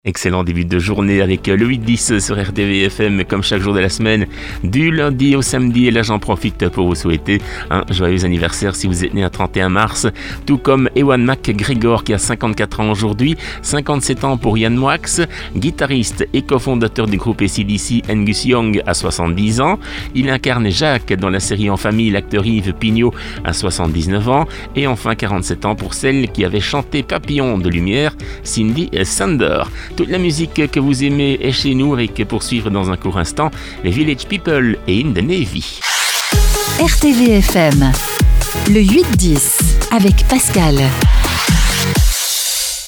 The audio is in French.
Excellent début de journée avec le 8-10 sur RTV FM comme chaque jour de la semaine, du lundi au samedi. Et là j'en profite pour vous souhaiter un joyeux anniversaire si vous êtes né un 31 mars, tout comme Ewan McGregor qui a 54 ans aujourd'hui, 57 ans pour Ian Moix, guitariste et cofondateur du groupe AC/DC Angus Young à 70 ans. Il incarne Jacques dans la série En famille, l'acteur Yves Pignot à 79 ans. Et enfin 47 ans pour celle qui avait chanté Papillon de lumière, Cindy Sander. Toute la musique que vous aimez est chez nous avec, pour suivre dans un court instant, les Village People et In the Navy. RTV FM, le 8-10 avec Pascal.